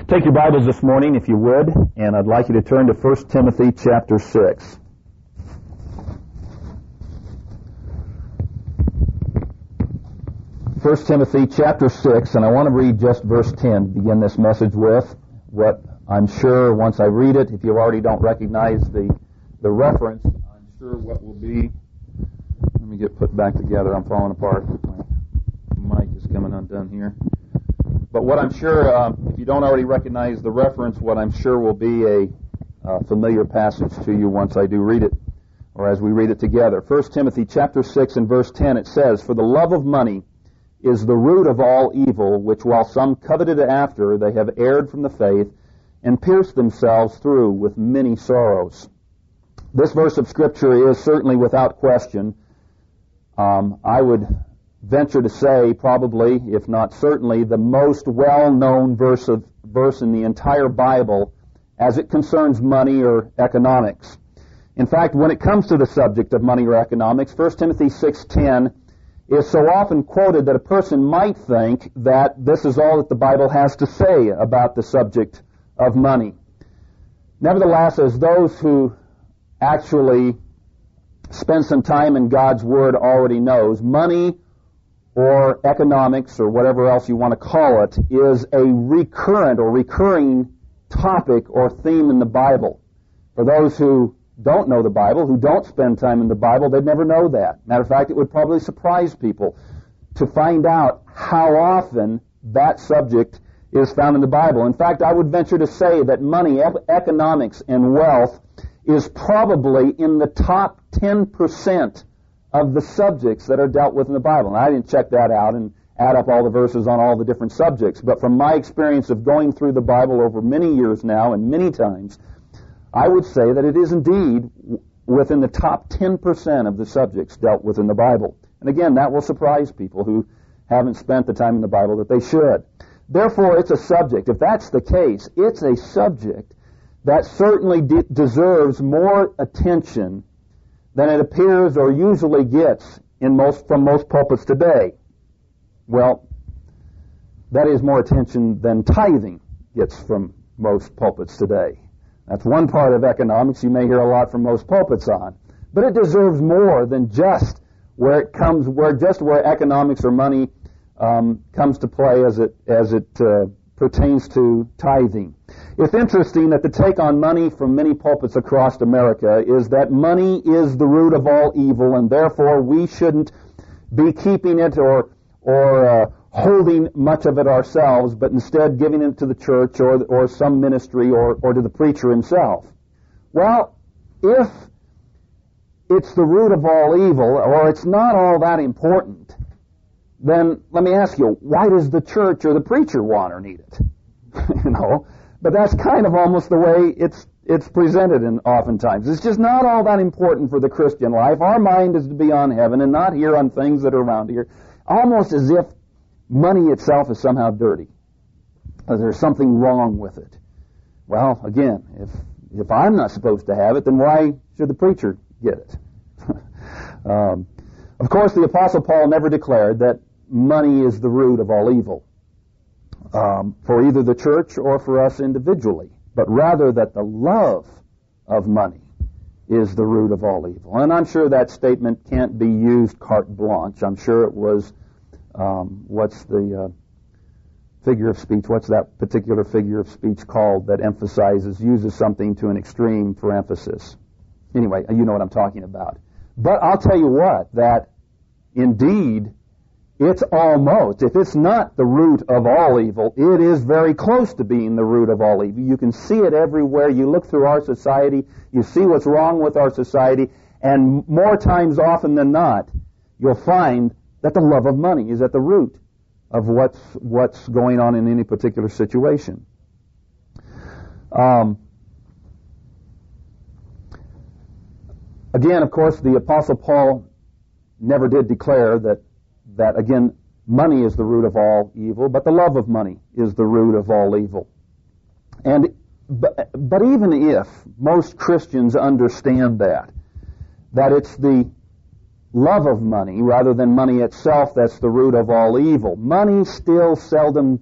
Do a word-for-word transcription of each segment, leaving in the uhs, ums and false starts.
Take your Bibles this morning, if you would, and I'd like you to turn to First Timothy chapter six. First Timothy chapter six, and I want to read just verse ten to begin this message with. What I'm sure, once I read it, if you already don't recognize the, the reference, I'm sure what will be... Let me get put back together. I'm falling apart. My mic is coming undone here. But what I'm sure, uh, if you don't already recognize the reference, what I'm sure will be a uh, familiar passage to you once I do read it, or as we read it together. First Timothy chapter six and verse ten, it says, "For the love of money is the root of all evil, which while some coveted after, they have erred from the faith, and pierced themselves through with many sorrows." This verse of Scripture is certainly without question, um, I would venture to say probably, if not certainly, the most well-known verse of verse in the entire Bible as it concerns money or economics. In fact, when it comes to the subject of money or economics, First Timothy six ten is so often quoted that a person might think that this is all that the Bible has to say about the subject of money. Nevertheless, as those who actually spend some time in God's Word already knows, money or economics, or whatever else you want to call it, is a recurrent or recurring topic or theme in the Bible. For those who don't know the Bible, who don't spend time in the Bible, they'd never know that. Matter of fact, it would probably surprise people to find out how often that subject is found in the Bible. In fact, I would venture to say that money, economics, and wealth is probably in the top ten percent of the subjects that are dealt with in the Bible. And I didn't check that out and add up all the verses on all the different subjects, but from my experience of going through the Bible over many years now and many times, I would say that it is indeed within the top ten percent of the subjects dealt with in the Bible. And again, that will surprise people who haven't spent the time in the Bible that they should. Therefore, it's a subject. If that's the case, it's a subject that certainly de- deserves more attention than it appears or usually gets in most from most pulpits today. Well, that is more attention than tithing gets from most pulpits today. That's one part of economics you may hear a lot from most pulpits on. But it deserves more than just where it comes, where just where economics or money um, comes to play as it as it uh, pertains to tithing. It's interesting that the take on money from many pulpits across America is that money is the root of all evil, and therefore we shouldn't be keeping it or or uh, holding much of it ourselves, but instead giving it to the church or or some ministry or, or to the preacher himself. Well, if it's the root of all evil, or it's not all that important, then let me ask you, why does the church or the preacher want or need it? you know, but that's kind of almost the way it's it's presented in oftentimes. It's just not all that important for the Christian life. Our mind is to be on heaven and not here on things that are around here, almost as if money itself is somehow dirty, or there's something wrong with it. Well, again, if if I'm not supposed to have it, then why should the preacher get it? um, of course, the Apostle Paul never declared that money is the root of all evil, um, for either the church or for us individually, but rather that the love of money is the root of all evil. And I'm sure that statement can't be used carte blanche. I'm sure it was, um, what's the uh, figure of speech, what's that particular figure of speech called that emphasizes, uses something to an extreme for emphasis. Anyway, you know what I'm talking about. But I'll tell you what, that indeed, it's almost, if it's not the root of all evil, it is very close to being the root of all evil. You can see it everywhere. You look through our society, you see what's wrong with our society, and more times often than not, you'll find that the love of money is at the root of what's what's going on in any particular situation. Um, again, of course, the Apostle Paul never did declare that that, again, money is the root of all evil, but the love of money is the root of all evil. And but, but even if most Christians understand that, that it's the love of money rather than money itself that's the root of all evil, money still seldom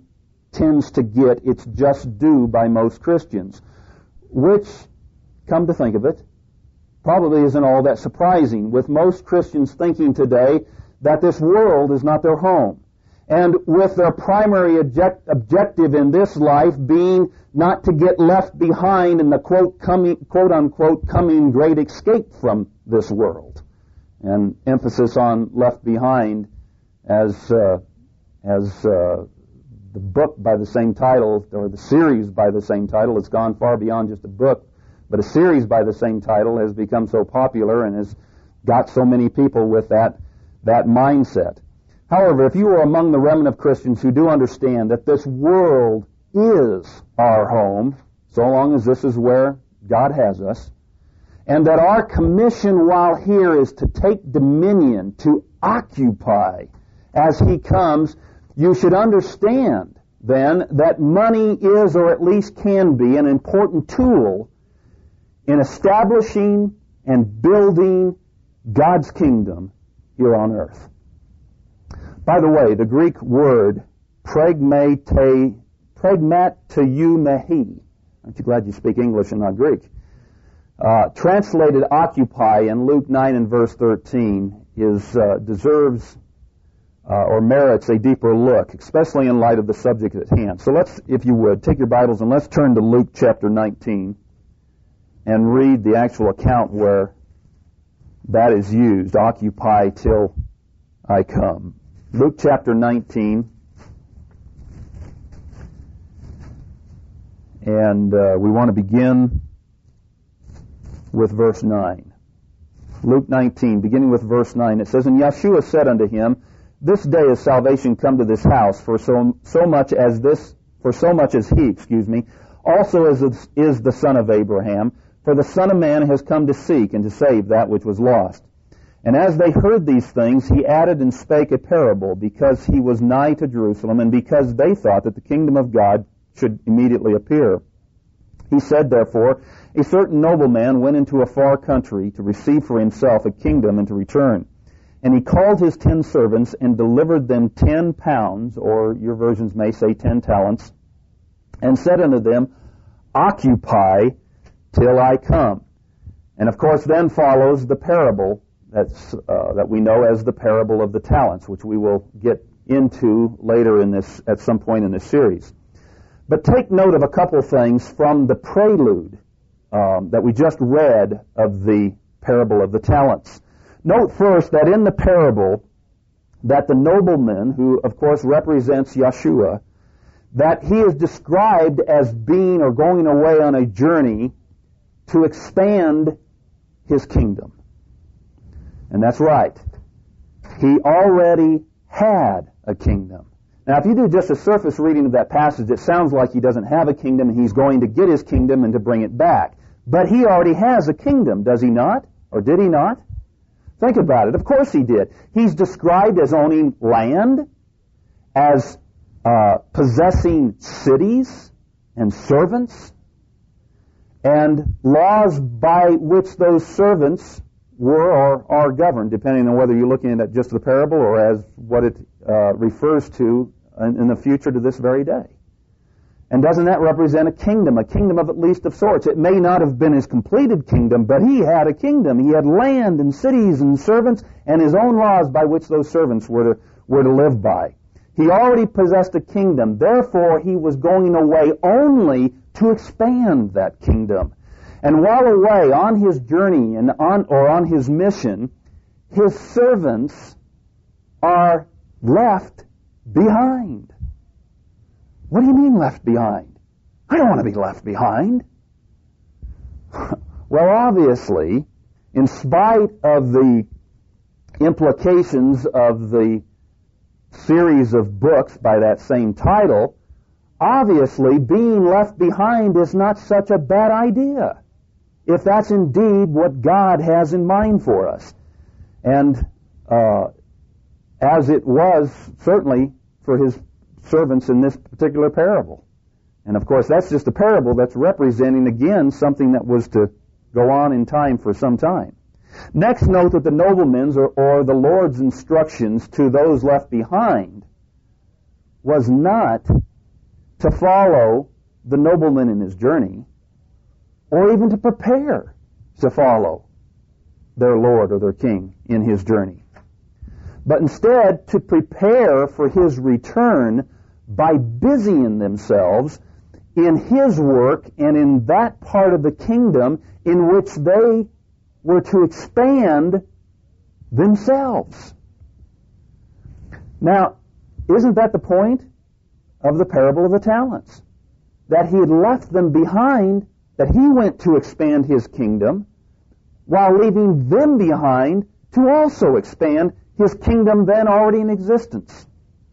tends to get its just due by most Christians, which, come to think of it, probably isn't all that surprising, with most Christians thinking today that this world is not their home, and with their primary object, objective in this life being not to get left behind in the quote, coming, quote unquote coming great escape from this world, and emphasis on left behind as uh, as uh, the book by the same title, or the series by the same title. It's gone far beyond just a book, but a series by the same title has become so popular and has got so many people with that that mindset. However, if you are among the remnant of Christians who do understand that this world is our home, so long as this is where God has us, and that our commission while here is to take dominion, to occupy as He comes, you should understand then that money is, or at least can be, an important tool in establishing and building God's kingdom here on earth. By the way, the Greek word pragmate, pragmateumehi, aren't you glad you speak English and not Greek? Uh, translated occupy in Luke nine and verse thirteen is uh, deserves uh, or merits a deeper look, especially in light of the subject at hand. So let's, if you would, take your Bibles and let's turn to Luke chapter nineteen and read the actual account where that is used, occupy till I come. Luke chapter nineteen, and uh, we want to begin with verse nine. Luke nineteen, beginning with verse nine, it says, "And Yeshua said unto him, This day is salvation come to this house, for so so much as this, for so much as he, excuse me, also is is the son of Abraham. For the Son of Man has come to seek and to save that which was lost. And as they heard these things, he added and spake a parable, because he was nigh to Jerusalem, and because they thought that the kingdom of God should immediately appear. He said, therefore, a certain nobleman went into a far country to receive for himself a kingdom and to return. And he called his ten servants and delivered them ten pounds, or your versions may say ten talents, and said unto them, Occupy till I come. And of course then follows the parable that's, uh, that we know as the parable of the talents, which we will get into later in this, at some point in this series. But take note of a couple things from the prelude um, that we just read of the parable of the talents. Note first that in the parable that the nobleman, who of course represents Yeshua, that he is described as being or going away on a journey to expand his kingdom. And that's right. He already had a kingdom. Now, if you do just a surface reading of that passage, it sounds like he doesn't have a kingdom and he's going to get his kingdom and to bring it back. But he already has a kingdom, does he not? Or did he not? Think about it. Of course he did. He's described as owning land, as uh, possessing cities and servants, and laws by which those servants were or are governed, depending on whether you're looking at just the parable or as what it uh, refers to in, in the future to this very day. And doesn't that represent a kingdom, a kingdom of at least of sorts? It may not have been his completed kingdom, but he had a kingdom. He had land and cities and servants and his own laws by which those servants were to, were to live by. He already possessed a kingdom. Therefore, he was going away only to expand that kingdom. And while away on his journey and on or on his mission, his servants are left behind. What do you mean left behind? I don't want to be left behind. Well, obviously, in spite of the implications of the series of books by that same title, obviously being left behind is not such a bad idea, if that's indeed what God has in mind for us. And uh, as it was certainly for his servants in this particular parable. And of course that's just a parable that's representing again something that was to go on in time for some time. Next, note that the nobleman's or, or the Lord's instructions to those left behind was not to follow the nobleman in his journey, or even to prepare to follow their Lord or their King in his journey. But instead, to prepare for his return by busying themselves in his work and in that part of the kingdom in which they were to expand themselves. Now, isn't that the point of the parable of the talents? That he had left them behind, that he went to expand his kingdom, while leaving them behind to also expand his kingdom then already in existence.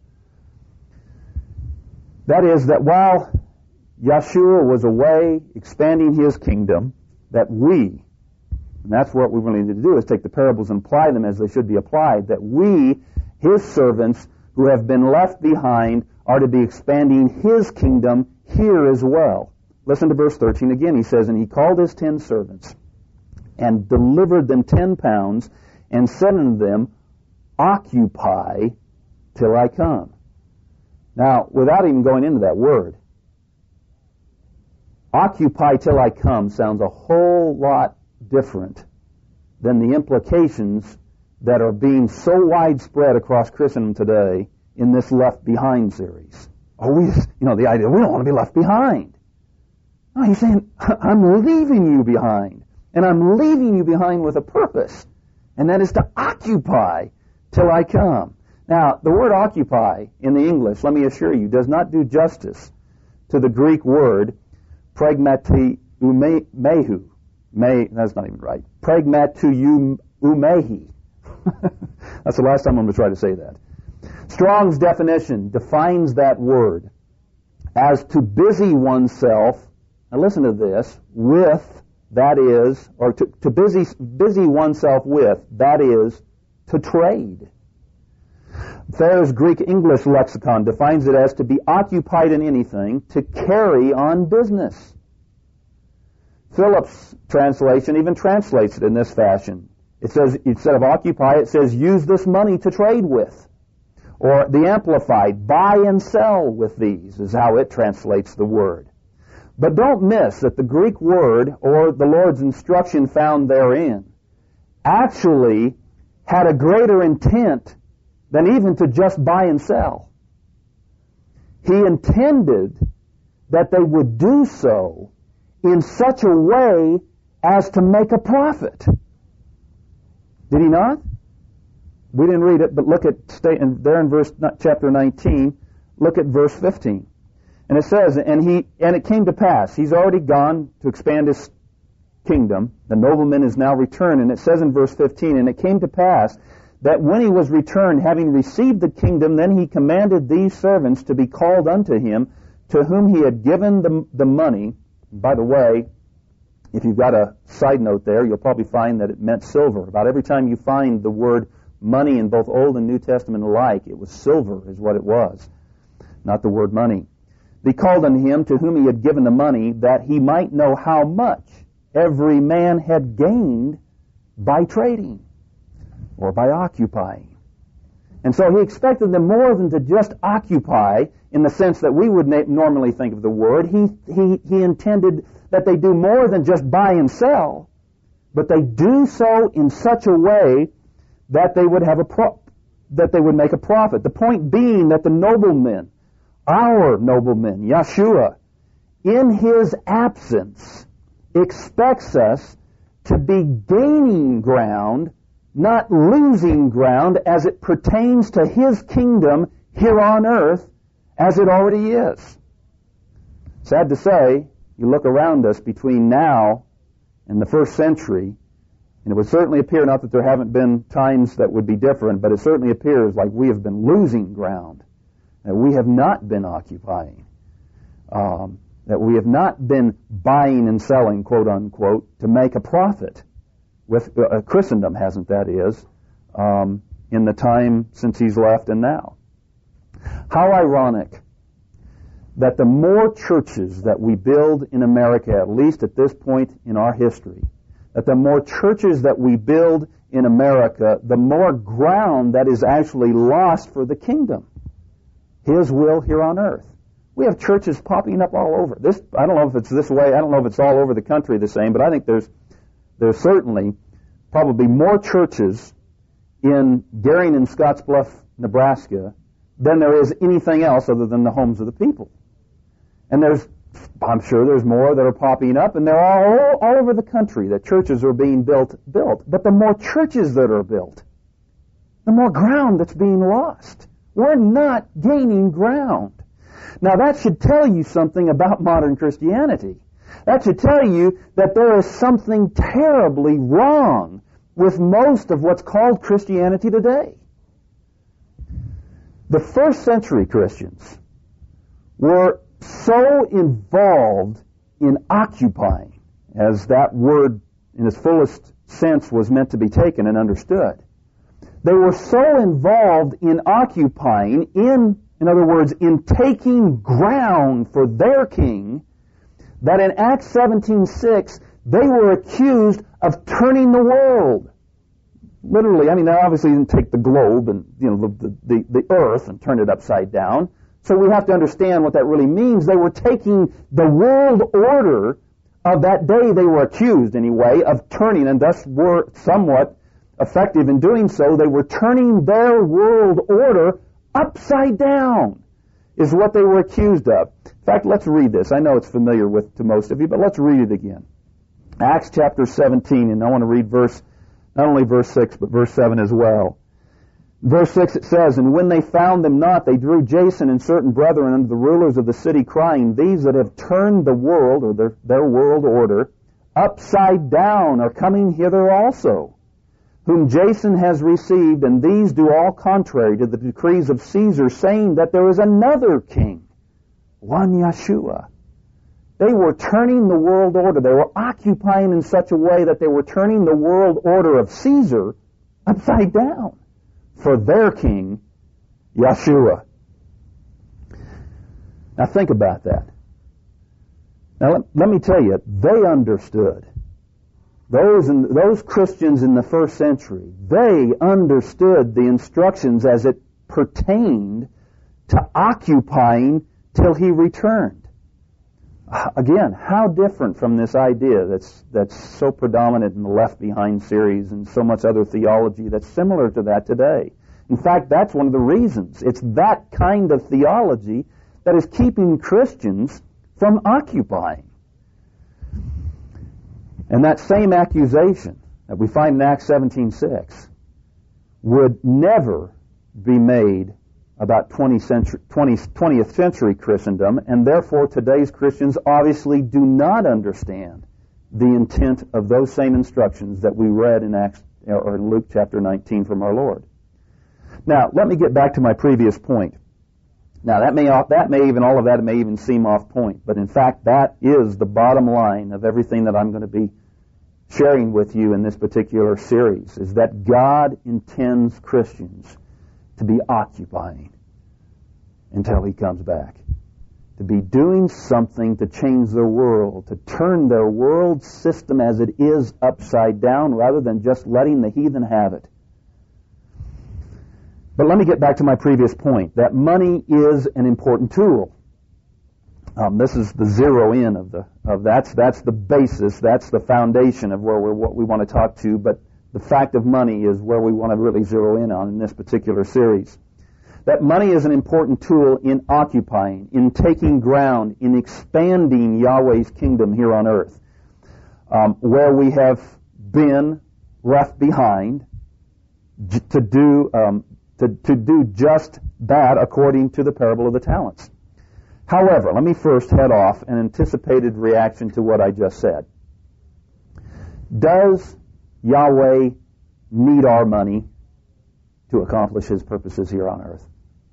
That is, that while Yeshua was away expanding his kingdom, that we, and that's what we really need to do, is take the parables and apply them as they should be applied, that we, his servants, who have been left behind, are to be expanding his kingdom here as well. Listen to verse thirteen again. He says, "And he called his ten servants, and delivered them ten pounds, and said unto them, Occupy till I come." Now, without even going into that word, occupy till I come sounds a whole lot different than the implications that are being so widespread across Christendom today in this Left Behind series. Oh, we, you know, the idea, we don't want to be left behind. No, he's saying, I'm leaving you behind. And I'm leaving you behind with a purpose. And that is to occupy till I come. Now, the word occupy in the English, let me assure you, does not do justice to the Greek word pragmati umehu. May, that's not even right. Pragmatu umehi. That's the last time I'm going to try to say that. Strong's definition defines that word as to busy oneself, now listen to this, with, that is, or to, to busy, busy oneself with, that is, to trade. Thayer's Greek English lexicon defines it as to be occupied in anything, to carry on business. Phillips' translation even translates it in this fashion. It says, instead of occupy, it says use this money to trade with. Or the Amplified, buy and sell with these, is how it translates the word. But don't miss that the Greek word, or the Lord's instruction found therein, actually had a greater intent than even to just buy and sell. He intended that they would do so in such a way as to make a profit. Did he not? We didn't read it, but look at stay in, there in verse chapter nineteen. Look at verse fifteen, and it says, "And he and it came to pass." He's already gone to expand his kingdom. The nobleman is now returned, and it says in verse fifteen, "And it came to pass that when he was returned, having received the kingdom, then he commanded these servants to be called unto him, to whom he had given the the money." By the way, if you've got a side note there, you'll probably find that it meant silver. About every time you find the word money in both Old and New Testament alike, it was silver is what it was, not the word money. "Be called unto him to whom he had given the money, that he might know how much every man had gained by trading," or by occupying. And so he expected them more than to just occupy in the sense that we would na- normally think of the word. He, he, he intended that they do more than just buy and sell, but they do so in such a way that they would have a pro- that they would make a profit. The point being that the nobleman, our nobleman, Yeshua, in his absence, expects us to be gaining ground, not losing ground, as it pertains to his kingdom here on earth, as it already is. Sad to say, you look around us between now and the first century, and it would certainly appear, not that there haven't been times that would be different, but it certainly appears like we have been losing ground, that we have not been occupying, um, that we have not been buying and selling, quote unquote, to make a profit. With uh, Christendom hasn't, that is, um, in the time since he's left and now. How ironic that the more churches that we build in America, at least at this point in our history, that the more churches that we build in America, the more ground that is actually lost for the kingdom, his will here on earth. We have churches popping up all over. This, I don't know if it's this way. I don't know if it's all over the country the same, but I think there's there's certainly probably more churches in Gering and Scottsbluff, Nebraska, than there is anything else other than the homes of the people. And there's, I'm sure there's more that are popping up, and they're all, all over the country that churches are being built, built. But the more churches that are built, the more ground that's being lost. We're not gaining ground. Now that should tell you something about modern Christianity. That should tell you that there is something terribly wrong with most of what's called Christianity today. The first century Christians were so involved in occupying, as that word in its fullest sense was meant to be taken and understood. They were so involved in occupying, in, in other words, in taking ground for their king, that in Acts seventeen six, they were accused of turning the world. Literally, I mean, they obviously didn't take the globe and, you know, the, the, the earth and turn it upside down. So we have to understand what that really means. They were taking the world order of that day, they were accused anyway, of turning, and thus were somewhat effective in doing so. They were turning their world order upside down, is what they were accused of. In fact, let's read this. I know it's familiar with to most of you, but let's read it again. Acts chapter seventeen, and I want to read verse, not only verse six, but verse seven as well. Verse six, it says, "And when they found them not, they drew Jason and certain brethren unto the rulers of the city, crying, These that have turned the world," or their, their world order, "upside down are coming hither also, whom Jason has received, and these do all contrary to the decrees of Caesar, saying that there is another king, one Yeshua." They were turning the world order. They were occupying in such a way that they were turning the world order of Caesar upside down for their king, Yeshua. Now think about that. Now let, let me tell you, they understood. Those in, those Christians in the first century, they understood the instructions as it pertained to occupying till he returned. Again, how different from this idea that's that's so predominant in the Left Behind series and so much other theology that's similar to that today. In fact, that's one of the reasons. It's that kind of theology that is keeping Christians from occupying. And that same accusation that we find in Acts seventeen six would never be made about twentieth century, twentieth century Christendom, and therefore today's Christians obviously do not understand the intent of those same instructions that we read in Acts or in Luke chapter nineteen from our Lord. Now, let me get back to my previous point. Now, that may that may even all of that may even seem off point, but in fact, that is the bottom line of everything that I'm going to be sharing with you in this particular series, is that God intends Christians to be occupying until he comes back, to be doing something to change their world, to turn their world system as it is upside down rather than just letting the heathen have it. But let me get back to my previous point, that money is an important tool. Um, this is the zero in of the of that's that's the basis, that's the foundation of where we're what we want to talk to. But the fact of money is where we want to really zero in on in this particular series. That money is an important tool in occupying, in taking ground, in expanding Yahweh's kingdom here on earth, um, where we have been left behind j- to do um, to, to do just that according to the parable of the talents. However, let me first head off an anticipated reaction to what I just said. Does Yahweh need our money to accomplish his purposes here on earth?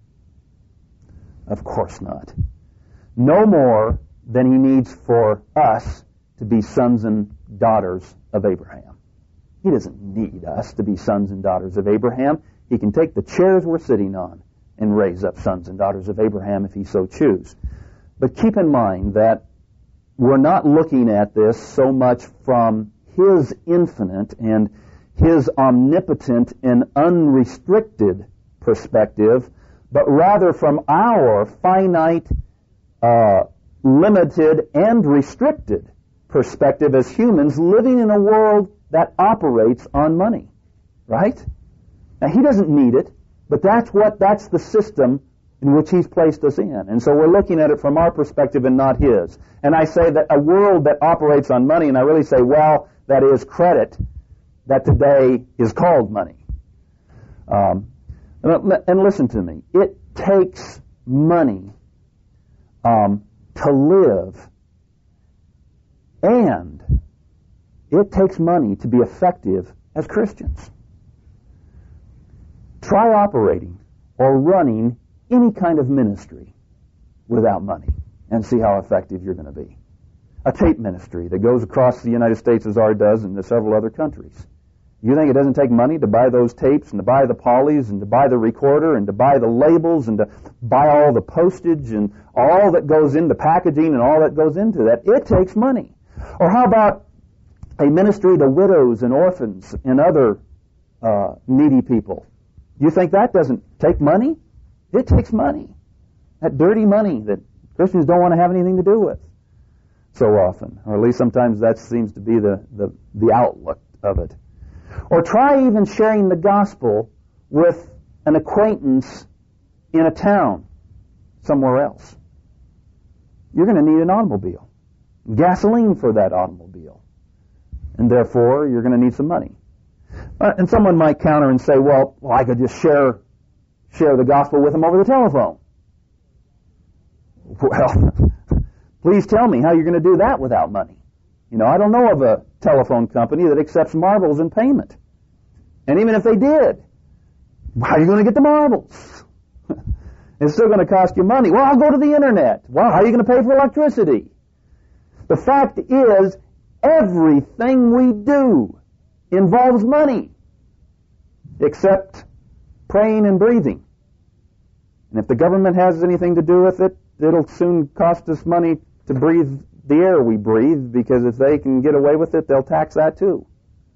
Of course not. No more than he needs for us to be sons and daughters of Abraham. He doesn't need us to be sons and daughters of Abraham. He can take the chairs we're sitting on and raise up sons and daughters of Abraham if he so choose. But keep in mind that we're not looking at this so much from his infinite and his omnipotent and unrestricted perspective, but rather from our finite uh, limited and restricted perspective as humans living in a world that operates on money, right? Now, he doesn't need it, but that's what, that's the system in which he's placed us in. And so we're looking at it from our perspective and not his. And I say that a world that operates on money, and I really say, well, that is credit, that today is called money. Um, and, and listen to me. It takes money um, to live, and it takes money to be effective as Christians. Try operating or running any kind of ministry without money and see how effective you're going to be. A tape ministry that goes across the United States as ours does and to several other countries. You think it doesn't take money to buy those tapes and to buy the polys and to buy the recorder and to buy the labels and to buy all the postage and all that goes into packaging and all that goes into that? It takes money. Or how about a ministry to widows and orphans and other uh, needy people? You think that doesn't take money? It takes money. That dirty money that Christians don't want to have anything to do with so often. Or at least sometimes that seems to be the, the, the outlook of it. Or try even sharing the gospel with an acquaintance in a town somewhere else. You're going to need an automobile, gasoline for that automobile, and therefore you're going to need some money. Uh, and someone might counter and say, well, well, I could just share share the gospel with them over the telephone. Well, please tell me how you're going to do that without money. You know, I don't know of a telephone company that accepts marbles in payment. And even if they did, how are you going to get the marbles? It's still going to cost you money. Well, I'll go to the internet. Well, how are you going to pay for electricity? The fact is, everything we do involves money, except praying and breathing. And if the government has anything to do with it, it'll soon cost us money to breathe the air we breathe, because if they can get away with it, they'll tax that too.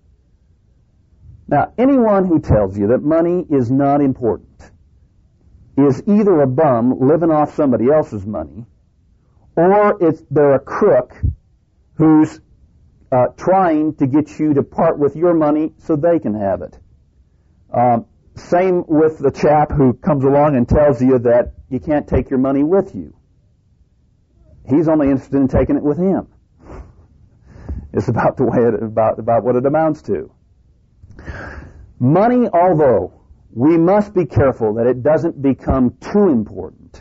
Now, anyone who tells you that money is not important is either a bum living off somebody else's money, or it's they're a crook who's uh, trying to get you to part with your money so they can have it. Um, same with the chap who comes along and tells you that you can't take your money with you. He's only interested in taking it with him. It's about the way it, about about what it amounts to. Money, although we must be careful that it doesn't become too important,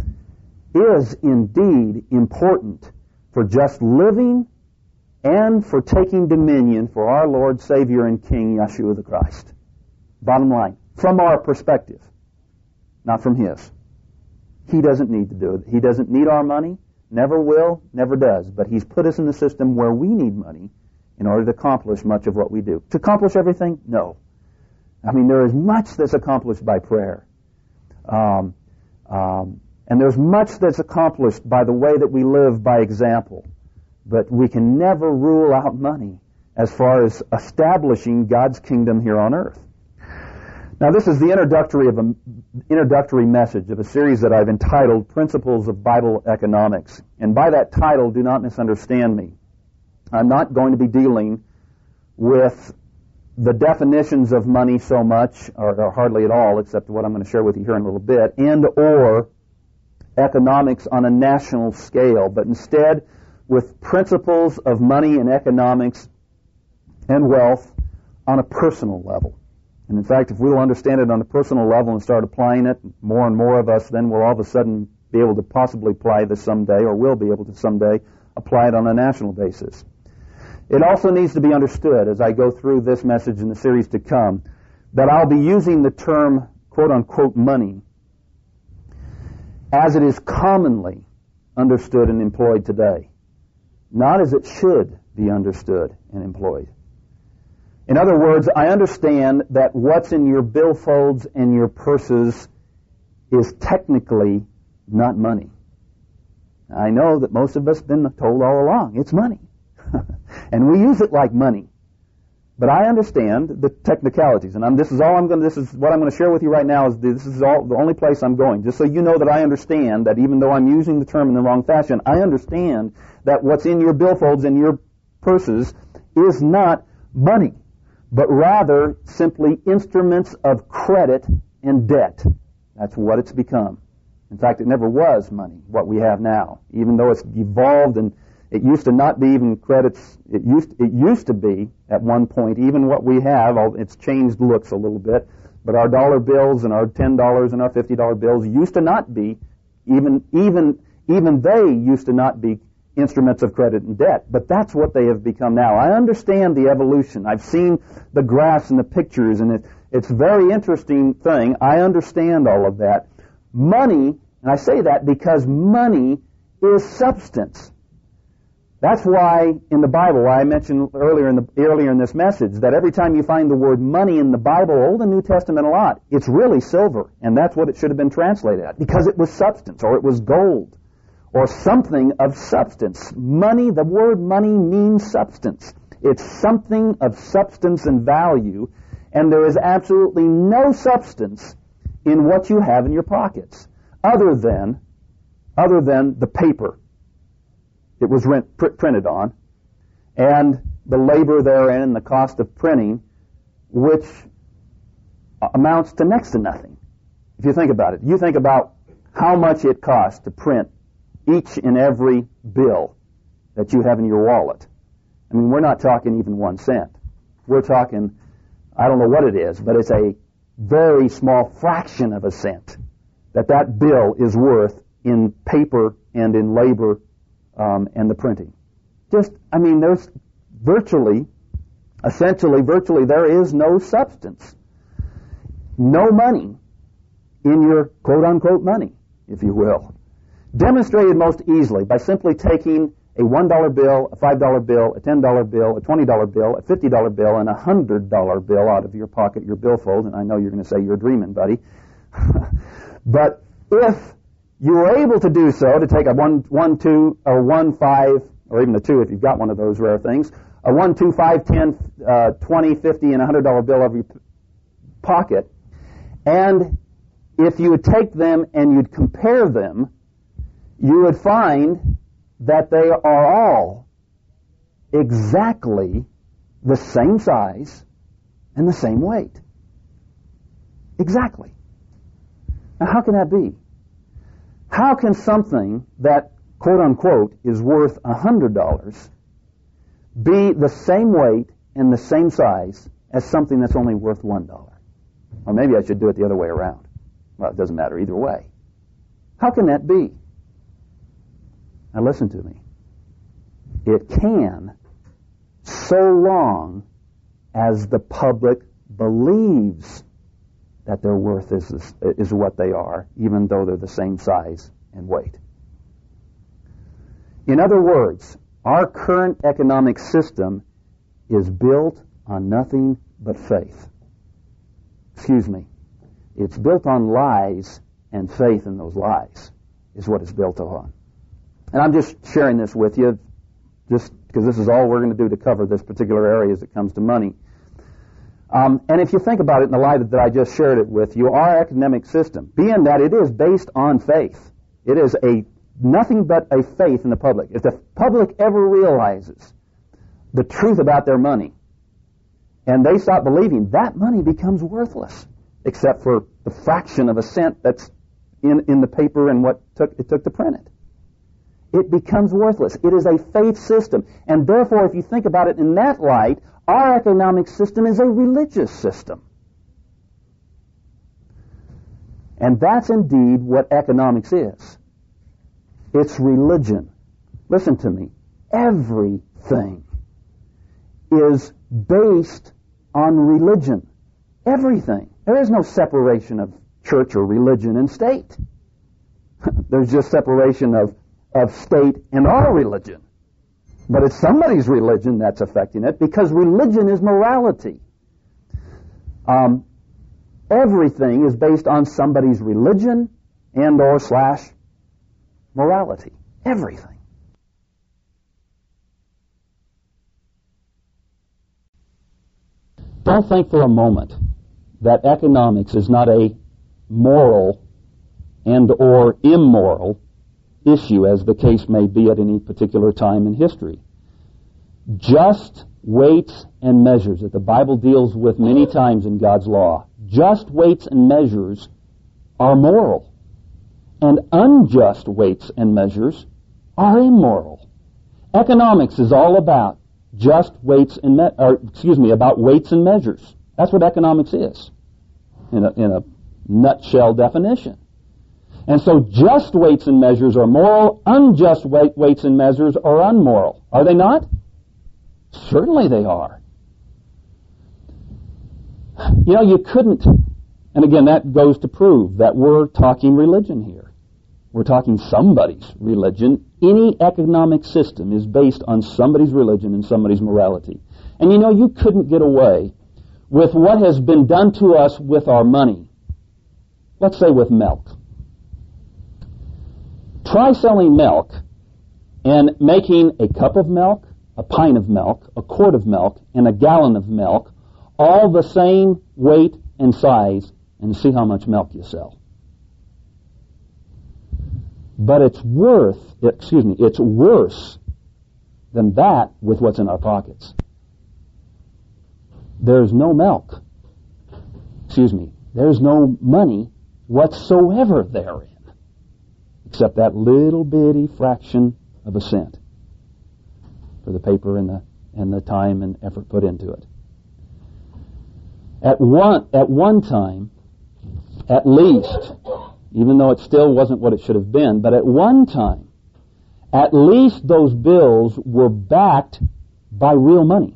is indeed important for just living and for taking dominion for our Lord, Savior, and King, Yeshua the Christ. Bottom line, from our perspective, not from his. He doesn't need to do it. He doesn't need our money, never will, never does. But he's put us in the system where we need money in order to accomplish much of what we do. To accomplish everything? No. I mean, there is much that's accomplished by prayer. Um, um, and there's much that's accomplished by the way that we live by example. But we can never rule out money as far as establishing God's kingdom here on earth. Now, this is the introductory of a, introductory message of a series that I've entitled Principles of Bible Economics. And by that title, do not misunderstand me. I'm not going to be dealing with the definitions of money so much, or, or hardly at all, except what I'm going to share with you here in a little bit, and or economics on a national scale, but instead with principles of money and economics and wealth on a personal level. And in fact, if we'll understand it on a personal level and start applying it, more and more of us then will all of a sudden be able to possibly apply this someday, or will be able to someday apply it on a national basis. It also needs to be understood as I go through this message in the series to come that I'll be using the term quote-unquote money as it is commonly understood and employed today, not as it should be understood and employed. In other words, I understand that what's in your billfolds and your purses is technically not money. I know that most of us have been told all along, it's money. And we use it like money. But I understand the technicalities, and I'm, this is all I'm going. This is what I'm going to share with you right now. Is this is all the only place I'm going, just so you know that I understand that even though I'm using the term in the wrong fashion, I understand that what's in your billfolds and your purses is not money, but rather simply instruments of credit and debt. That's what it's become. In fact, it never was money, what we have now, even though it's evolved and it used to not be even credits. It used it used to be at one point even what we have. It's changed looks a little bit, but our dollar bills and our ten dollars and our fifty dollar bills used to not be even even even they used to not be instruments of credit and debt. But that's what they have become now. I understand the evolution. I've seen the graphs and the pictures, and it, it's a very interesting thing. I understand all of that. Money, and I say that because money is substance. That's why in the Bible, why I mentioned earlier in the earlier in this message, that every time you find the word money in the Bible, Old and New Testament a lot, it's really silver, and that's what it should have been translated at, because it was substance, or it was gold, or something of substance. Money, the word money means substance. It's something of substance and value, and there is absolutely no substance in what you have in your pockets, other than other than the paper it was rent, pr- printed on, and the labor therein and the cost of printing, which amounts to next to nothing. If you think about it, you think about how much it costs to print each and every bill that you have in your wallet. I mean, we're not talking even one cent. We're talking, I don't know what it is, but it's a very small fraction of a cent that that bill is worth in paper and in labor Um, and the printing. Just, I mean, there's virtually, essentially, virtually, there is no substance, no money in your quote-unquote money, if you will. Demonstrated most easily by simply taking a one dollar bill, a five dollar bill, a ten dollar bill, a twenty dollar bill, a fifty dollar bill, and a one hundred dollar bill out of your pocket, your billfold, and I know you're going to say you're dreaming, buddy. But if you were able to do so, to take a one, one, two, or one, five, or even a two if you've got one of those rare things, a one, two, five, ten, uh, twenty, fifty, and a hundred dollar bill out of your pocket, and if you would take them and you'd compare them, you would find that they are all exactly the same size and the same weight. Exactly. Now, how can that be? How can something that, quote-unquote, is worth one hundred dollars be the same weight and the same size as something that's only worth one dollar? Or maybe I should do it the other way around. Well, it doesn't matter either way. How can that be? Now listen to me. It can, so long as the public believes that their worth is, is what they are, even though they're the same size and weight. In other words, our current economic system is built on nothing but faith. Excuse me. It's built on lies, and faith in those lies is what it's built on. And I'm just sharing this with you just because this is all we're going to do to cover this particular area as it comes to money. Um, and if you think about it in the light that I just shared it with you, our economic system, being that it is based on faith, it is a nothing but a faith in the public. If the public ever realizes the truth about their money and they stop believing, that money becomes worthless, except for the fraction of a cent that's in, in the paper and what took, it took to print it. It becomes worthless. It is a faith system. And therefore, if you think about it in that light, our economic system is a religious system. And that's indeed what economics is. It's religion. Listen to me. Everything is based on religion. Everything. There is no separation of church or religion and state. There's just separation of, of state and our religion. But it's somebody's religion that's affecting it, because religion is morality. Um, everything is based on somebody's religion and or slash morality. Everything. Don't think for a moment that economics is not a moral and or immoral issue, as the case may be at any particular time in history. Just weights and measures that the Bible deals with many times in God's law, just weights and measures are moral, and unjust weights and measures are immoral. Economics is all about just weights and me- or excuse me, about weights and measures. That's what economics is, in a, in a nutshell definition. And so just weights and measures are moral, unjust weight, weights and measures are unmoral. Are they not? Certainly they are. You know, you couldn't, and again, that goes to prove that we're talking religion here. We're talking somebody's religion. Any economic system is based on somebody's religion and somebody's morality. And you know, you couldn't get away with what has been done to us with our money. Let's say with milk. Try selling milk and making a cup of milk, a pint of milk, a quart of milk, and a gallon of milk, all the same weight and size, and see how much milk you sell. But it's worth, excuse me, it's worse than that with what's in our pockets. There's no milk. Excuse me, there's no money whatsoever therein, except that little bitty fraction of a cent for the paper and the and the time and effort put into it. At one at one time, at least, even though it still wasn't what it should have been, but at one time, at least those bills were backed by real money,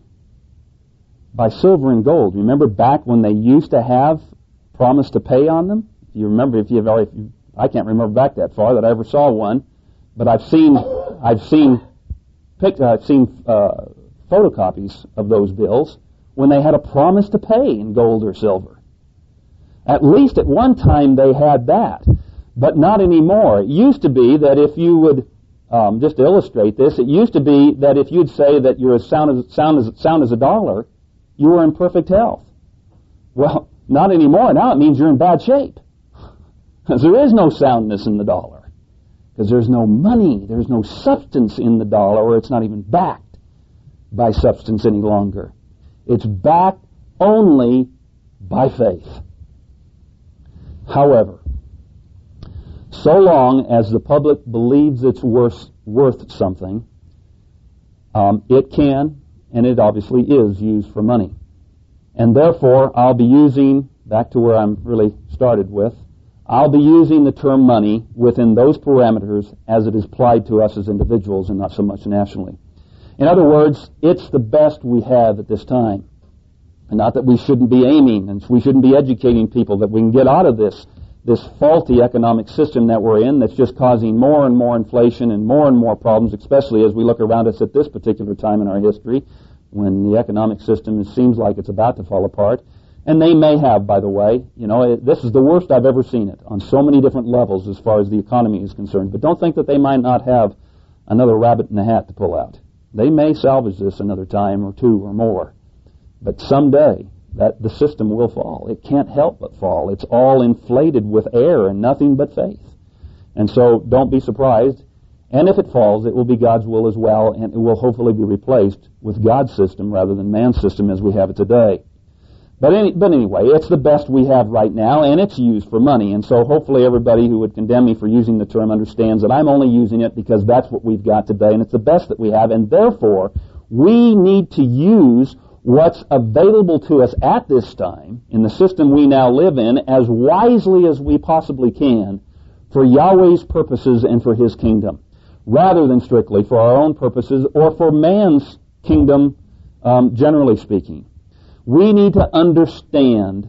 by silver and gold. Remember back when they used to have promise to pay on them? If you remember, if you've already, I can't remember back that far that I ever saw one, but I've seen, I've seen, pic, I've seen uh, photocopies of those bills when they had a promise to pay in gold or silver. At least at one time they had that, but not anymore. It used to be that if you would, um, just to illustrate this, it used to be that if you'd say that you're as sound as sound as sound as a dollar, you were in perfect health. Well, not anymore. Now it means you're in bad shape, because there is no soundness in the dollar, because there's no money, there's no substance in the dollar, or it's not even backed by substance any longer. It's backed only by faith. However, so long as the public believes it's worth, worth something, um, it can, and it obviously is, used for money. And therefore, I'll be using, back to where I'm really started with, I'll be using the term money within those parameters as it is applied to us as individuals and not so much nationally. In other words, it's the best we have at this time. And not that we shouldn't be aiming and we shouldn't be educating people, that we can get out of this this faulty economic system that we're in that's just causing more and more inflation and more and more problems, especially as we look around us at this particular time in our history when the economic system is, seems like it's about to fall apart. And they may have, by the way. You know, it, this is the worst I've ever seen it on so many different levels as far as the economy is concerned. But don't think that they might not have another rabbit in the hat to pull out. They may salvage this another time or two or more. But someday, that the system will fall. It can't help but fall. It's all inflated with air and nothing but faith. And so don't be surprised. And if it falls, it will be God's will as well, and it will hopefully be replaced with God's system rather than man's system as we have it today. But, any, but anyway, it's the best we have right now, and it's used for money. And so hopefully everybody who would condemn me for using the term understands that I'm only using it because that's what we've got today, and it's the best that we have. And therefore, we need to use what's available to us at this time, in the system we now live in, as wisely as we possibly can for Yahweh's purposes and for His kingdom, rather than strictly for our own purposes or for man's kingdom, um, generally speaking. We need to understand,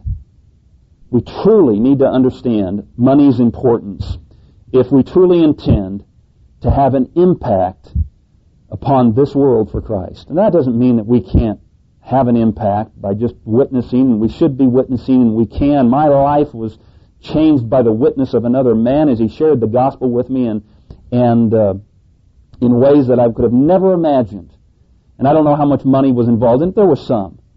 we truly need to understand money's importance if we truly intend to have an impact upon this world for Christ. And that doesn't mean that we can't have an impact by just witnessing, and we should be witnessing, and we can. My life was changed by the witness of another man as he shared the gospel with me, and and uh, in ways that I could have never imagined. And I don't know how much money was involved in it. There was some.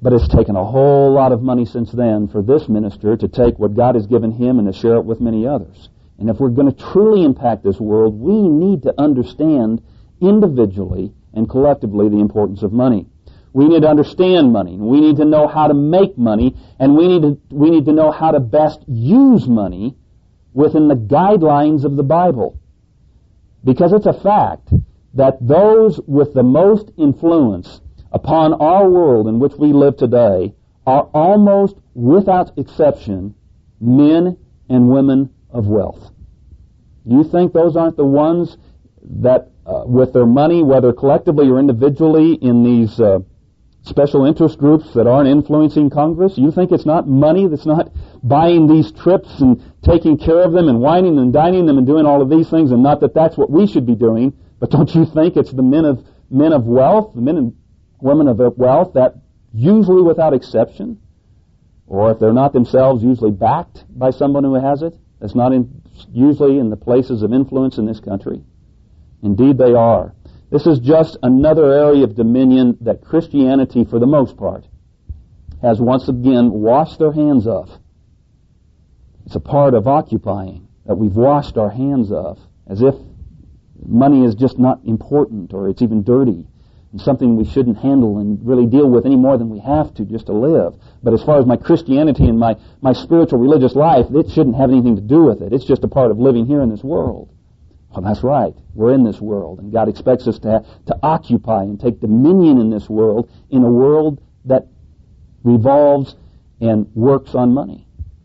But it's taken a whole lot of money since then for this minister to take what God has given him and to share it with many others. And if we're going to truly impact this world, we need to understand individually and collectively the importance of money. We need to understand money. We need to know how to make money, and we need to, we need to know how to best use money within the guidelines of the Bible. Because it's a fact that those with the most influence upon our world in which we live today are almost without exception men and women of wealth. You think those aren't the ones that, uh, with their money, whether collectively or individually, in these uh, special interest groups that aren't influencing Congress? You think it's not money that's not buying these trips and taking care of them and wining and dining them and doing all of these things, and not that that's what we should be doing, but don't you think it's the men of men of wealth, the men and women of wealth that usually without exception, or if they're not themselves usually backed by someone who has it, that's not in, usually in the places of influence in this country? Indeed they are. This is just another area of dominion that Christianity, for the most part, has once again washed their hands of. It's a part of occupying that we've washed our hands of, as if money is just not important, or it's even dirty, and something we shouldn't handle and really deal with any more than we have to just to live. But as far as my Christianity and my, my spiritual religious life, it shouldn't have anything to do with it. It's just a part of living here in this world. Well, that's right. We're in this world, and God expects us to to occupy and take dominion in this world, in a world that revolves and works on money.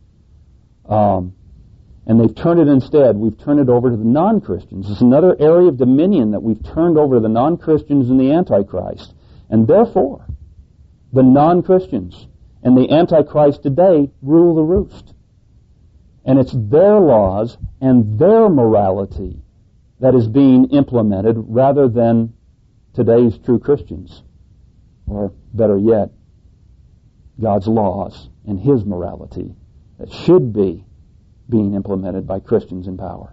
Um, and they've turned it instead. We've turned it over to the non-Christians. It's another area of dominion that we've turned over to the non-Christians and the Antichrist. And therefore, the non-Christians and the Antichrist today rule the roost. And it's their laws and their morality that is being implemented rather than today's true Christians. Or better yet, God's laws and His morality that should be being implemented by Christians in power.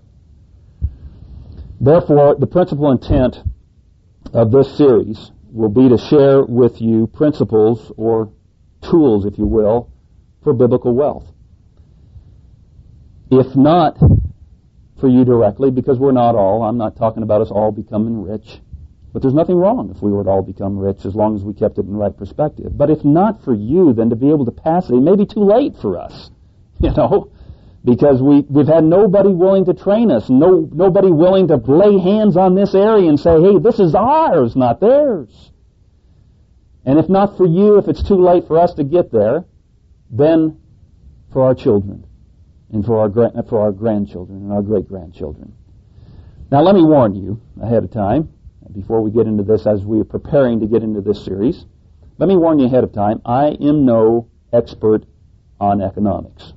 Therefore, the principal intent of this series will be to share with you principles or tools, if you will, for biblical wealth. If not for you directly, because we're not all, I'm not talking about us all becoming rich, but there's nothing wrong if we were to all become rich as long as we kept it in the right perspective. But if not for you, then to be able to pass it, it may be too late for us, you know, because we, we've had nobody willing to train us, no nobody willing to lay hands on this area and say, hey, this is ours, not theirs. And if not for you, if it's too late for us to get there, then for our children and for our gra- for our grandchildren and our great-grandchildren. Now let me warn you ahead of time, before we get into this, as we are preparing to get into this series, let me warn you ahead of time, I am no expert on economics.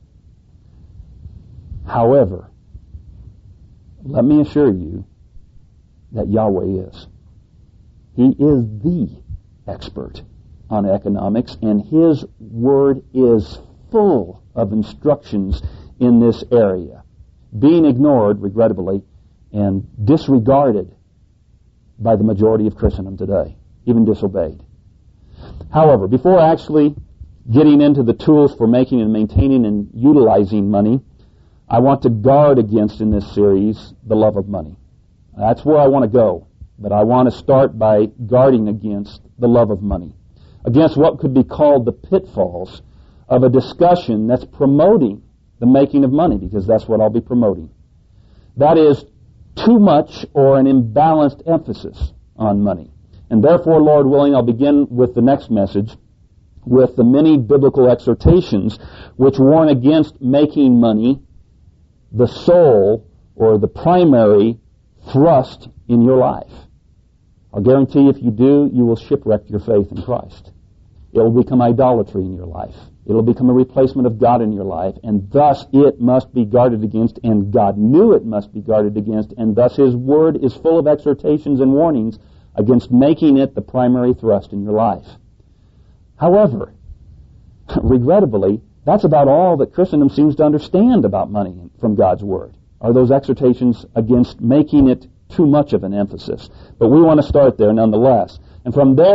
However, let me assure you that Yahweh is. He is the expert on economics, and His Word is full of instructions in this area, being ignored, regrettably, and disregarded by the majority of Christendom today, even disobeyed. However, before actually getting into the tools for making and maintaining and utilizing money, I want to guard against, in this series, the love of money. That's where I want to go, but I want to start by guarding against the love of money, against what could be called the pitfalls of a discussion that's promoting the making of money, because that's what I'll be promoting. That is, too much or an imbalanced emphasis on money. And therefore, Lord willing, I'll begin with the next message with the many biblical exhortations which warn against making money the sole or the primary thrust in your life. I'll guarantee if you do, you will shipwreck your faith in Christ. It will become idolatry in your life. It will become a replacement of God in your life, and thus it must be guarded against, and God knew it must be guarded against, and thus His Word is full of exhortations and warnings against making it the primary thrust in your life. However, regrettably, that's about all that Christendom seems to understand about money from God's Word, are those exhortations against making it too much of an emphasis. But we want to start there nonetheless. And from there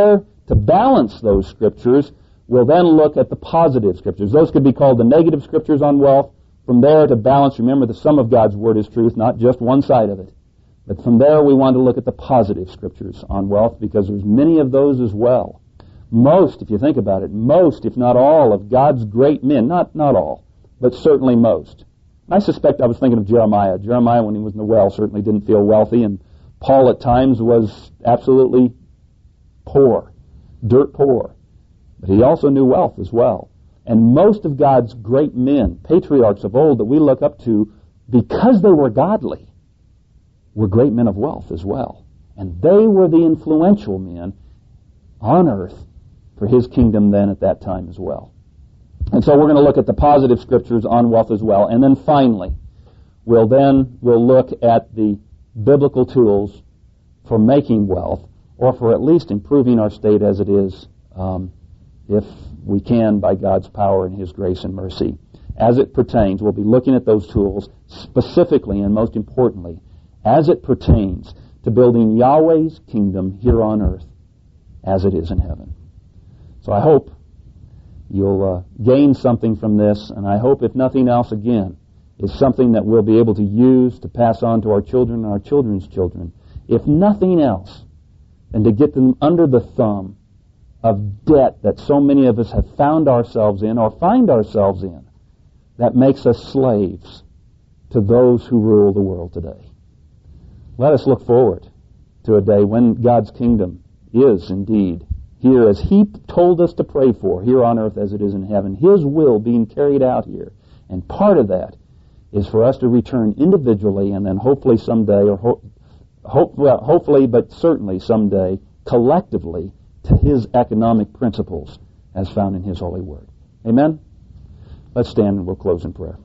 To balance those scriptures, we'll then look at the positive scriptures. Those could be called the negative scriptures on wealth. From there, to balance, remember the sum of God's Word is truth, not just one side of it. But from there, we want to look at the positive scriptures on wealth, because there's many of those as well. Most, if you think about it, most, if not all, of God's great men, not, not all, but certainly most. I suspect I was thinking of Jeremiah. Jeremiah, when he was in the well, certainly didn't feel wealthy, and Paul at times was absolutely poor, dirt poor. But he also knew wealth as well. And most of God's great men, patriarchs of old that we look up to, because they were godly, were great men of wealth as well. And they were the influential men on earth for his kingdom then at that time as well. And so we're going to look at the positive scriptures on wealth as well. And then finally, we'll then we'll look at the biblical tools for making wealth, or for at least improving our state as it is, um, if we can, by God's power and his grace and mercy. As it pertains, we'll be looking at those tools specifically and most importantly, as it pertains to building Yahweh's kingdom here on earth as it is in heaven. So I hope you'll uh, gain something from this, and I hope, if nothing else, again, is something that we'll be able to use to pass on to our children and our children's children. If nothing else, and to get them under the thumb of debt that so many of us have found ourselves in or find ourselves in, that makes us slaves to those who rule the world today. Let us look forward to a day when God's kingdom is indeed here as he told us to pray for, here on earth as it is in heaven, his will being carried out here. And part of that is for us to return individually, and then hopefully someday, or ho- hope, well, hopefully but certainly someday, collectively, to his economic principles as found in his holy word. Amen? Let's stand and we'll close in prayer.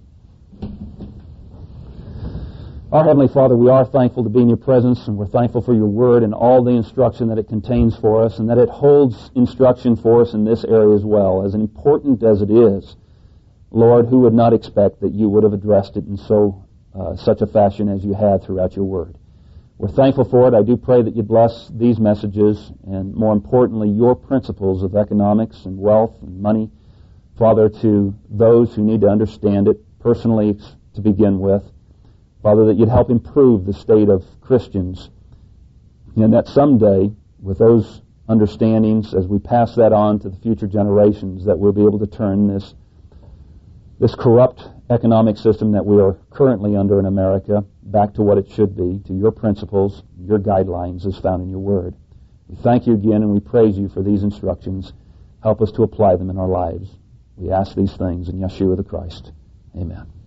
Our Heavenly Father, we are thankful to be in your presence, and we're thankful for your word and all the instruction that it contains for us, and that it holds instruction for us in this area as well. As important as it is, Lord, who would not expect that you would have addressed it in so uh, such a fashion as you have throughout your word. We're thankful for it. I do pray that you bless these messages, and more importantly, your principles of economics and wealth and money, Father, to those who need to understand it personally to begin with. Father, that you'd help improve the state of Christians, and that someday, with those understandings, as we pass that on to the future generations, that we'll be able to turn this this corrupt economic system that we are currently under in America back to what it should be, to your principles, your guidelines as found in your word. We thank you again and we praise you for these instructions. Help us to apply them in our lives. We ask these things in Yeshua the Christ. Amen.